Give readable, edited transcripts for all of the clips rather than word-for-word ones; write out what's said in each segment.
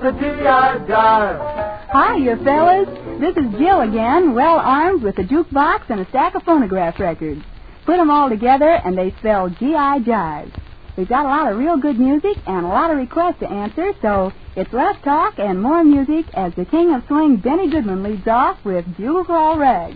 the G.I. Jive. Hi, you fellas. This is Jill again, well armed with a jukebox and a stack of phonograph records. Put them all together and they spell G.I. Jive. We've got a lot of real good music and a lot of requests to answer, so it's less talk and more music as the King of Swing, Benny Goodman, leads off with Bugle Call Rag.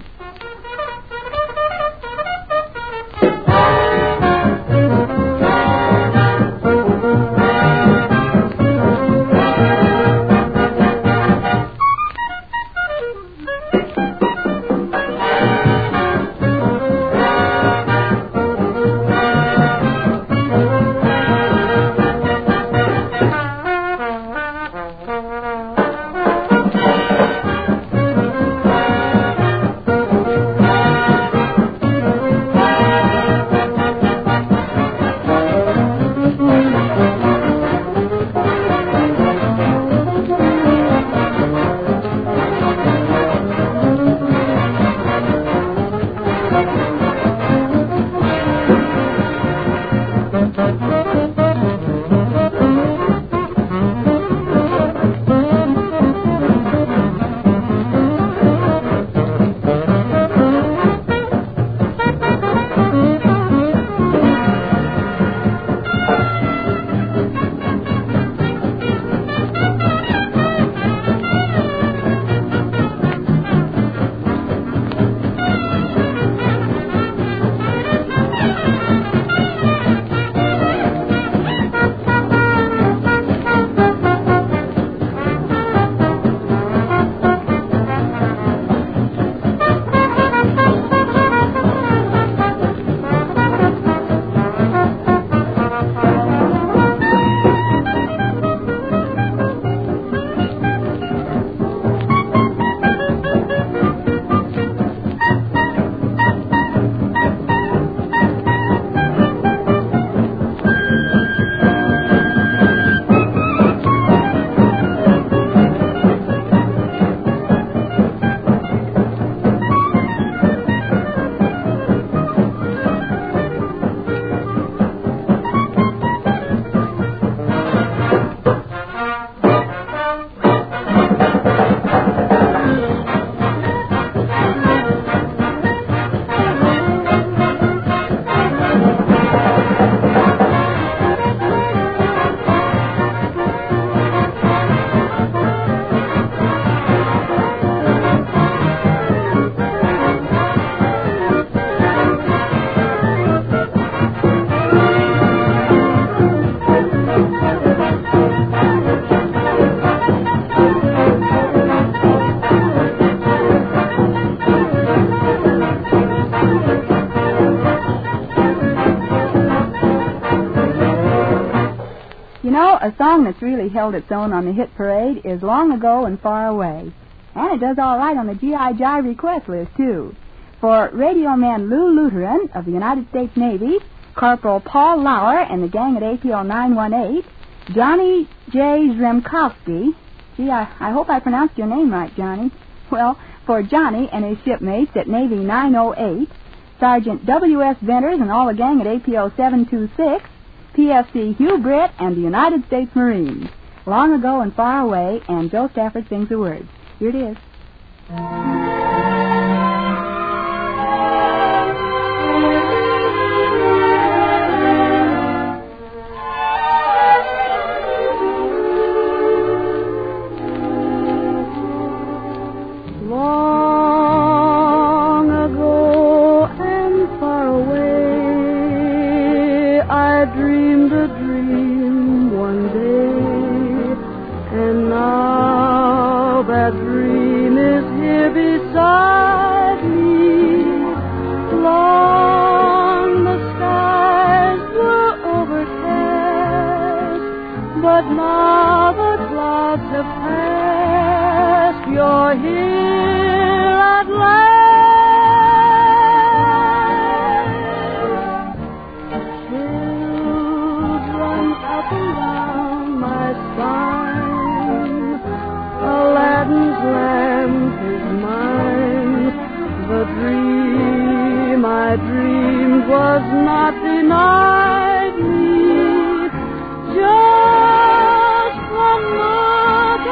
A song that's really held its own on the hit parade is Long Ago and Far Away. And it does all right on the G.I. Jive request list, too. For radio man Lou Lutheran of the United States Navy, Corporal Paul Lauer and the gang at APL 918, Johnny J. Zremkowski. Gee, I hope I pronounced your name right, Johnny. Well, for Johnny and his shipmates at Navy 908, Sergeant W.S. Venters and all the gang at APO 726, PFC Hugh Britt and the United States Marines. Long Ago and Far Away, and Joe Stafford sings the words. Here it is. Long ago and far away, I dreamed a dream one day, and now that dream is here beside me. Long the skies were overcast, but now the clouds have passed. You're here at last. Chills run up and down my spine. Aladdin's lamp is mine. The dream I dreamed was not denied me. Just one look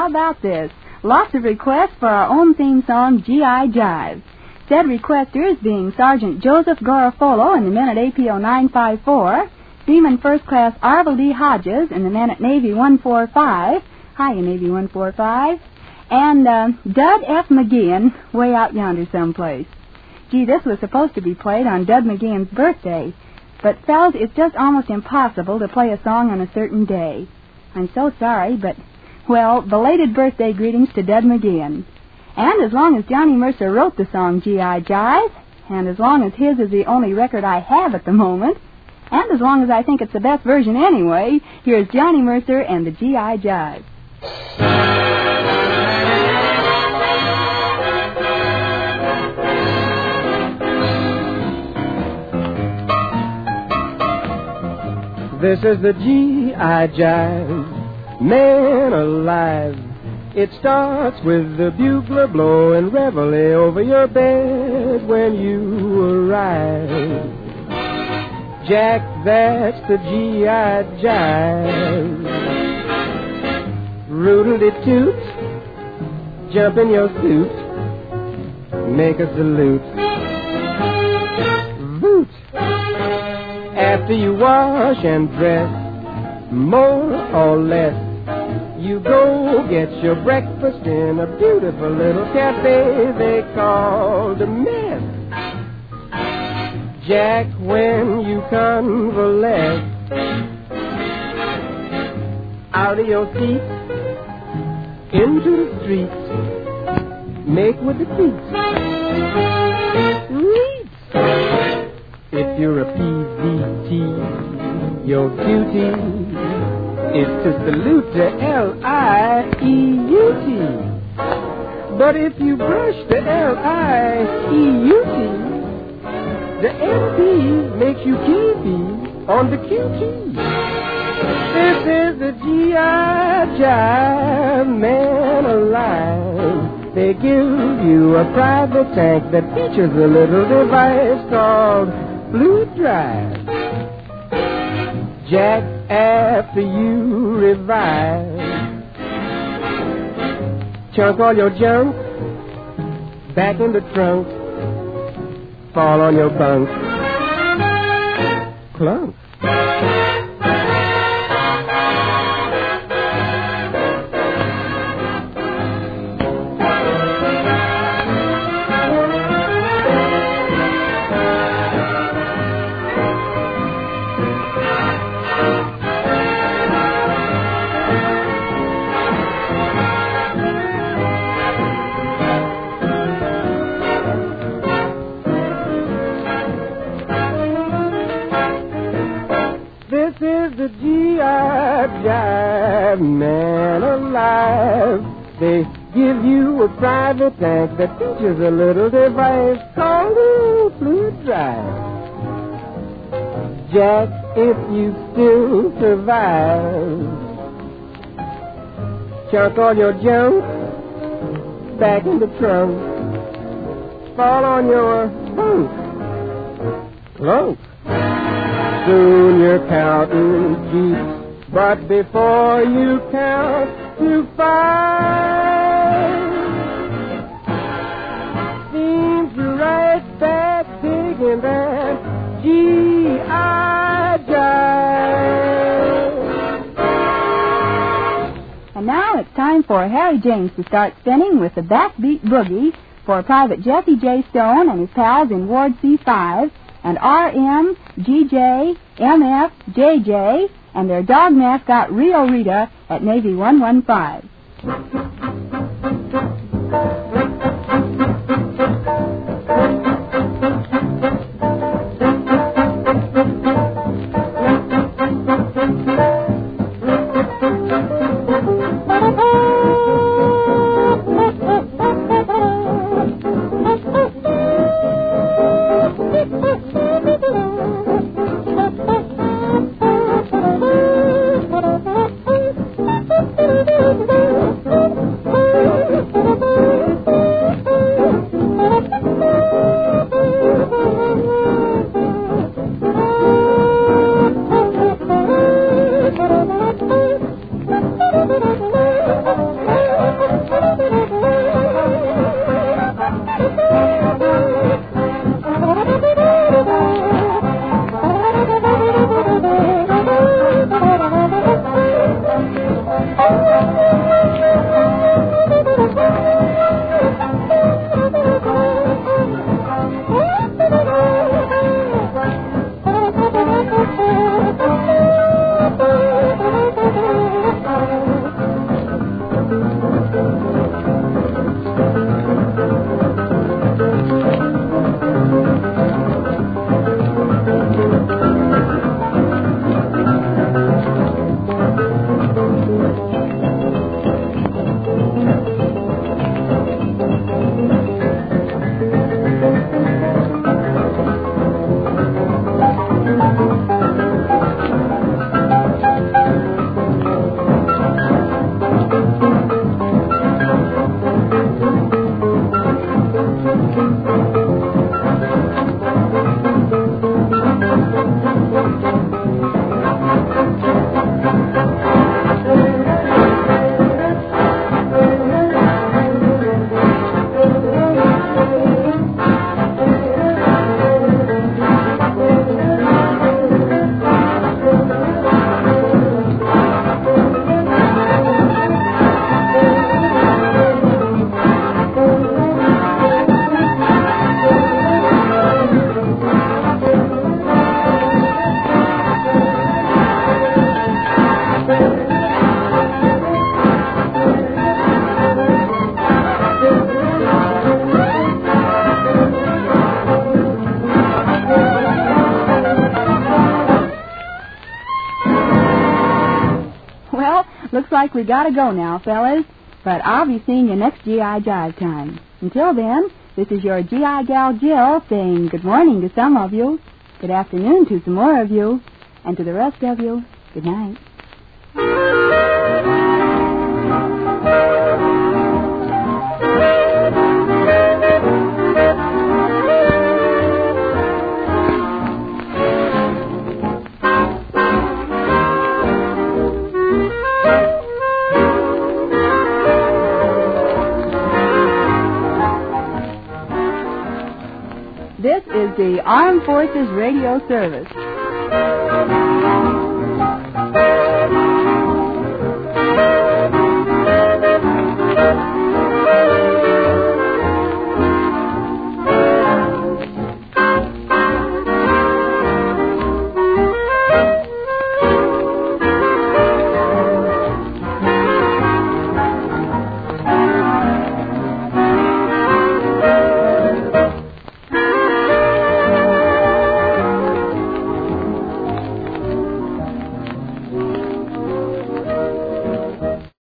about this? Lots of requests for our own theme song, G.I. Jive. Said requesters being Sergeant Joseph Garofolo and the men at APO 954, Seaman First Class Arvel D. Hodges and the men at Navy 145, hiya Navy 145, and Dud F. McGeehan, way out yonder someplace. Gee, this was supposed to be played on Dud McGeehan's birthday, but fellas, it's just almost impossible to play a song on a certain day. I'm so sorry, but, well, belated birthday greetings to Dud McGeehan. And as long as Johnny Mercer wrote the song G.I. Jive, and as long as his is the only record I have at the moment, and as long as I think it's the best version anyway, here's Johnny Mercer and the G.I. Jive. This is the G.I. Jive, man alive. It starts with the bugler blowing reveille over your bed when you arrive. Jack, that's the G.I. Jive. Roodle-de-toot, jump in your suit, make a salute. Voot! After you wash and dress, more or less, you go get your breakfast in a beautiful little cafe they call the Mess. Jack, when you convalesce, out of your seat, into the streets, make with the feet. Reach! If you're a PVT, your duty is to salute the L-I-E-U-T. But if you brush the L-I-E-U-T, the M-P makes you keepy on the QT. This is the G.I. Jive, man alive. They give you a private tank that features a little device called Fluid Drive. Jack, after you revive, chunk all your junk back in the trunk, fall on your bunk, clunk. The G.I. Jive, man alive. They give you a private tank that features a little device called a Fluid Drive. Jack, if you still survive, chunk all your junk back in the trunk, fall on your bunk, clunk. Soon you're counting Jeeps, but before you count to 5, seems you're right back digging that G.I. Jive. And now it's time for Harry James to start spinning with the Backbeat Boogie for Private Jesse J. Stone and his pals in Ward C5, and R.M., G.J., M.F., J.J., and their dog mascot Rio Rita at Navy 115. like we gotta go now, fellas, but I'll be seeing you next G.I. Jive time. Until then, this is your G.I. gal Jill saying good morning to some of you, good afternoon to some more of you, and to the rest of you, good night. This is the Armed Forces Radio Service.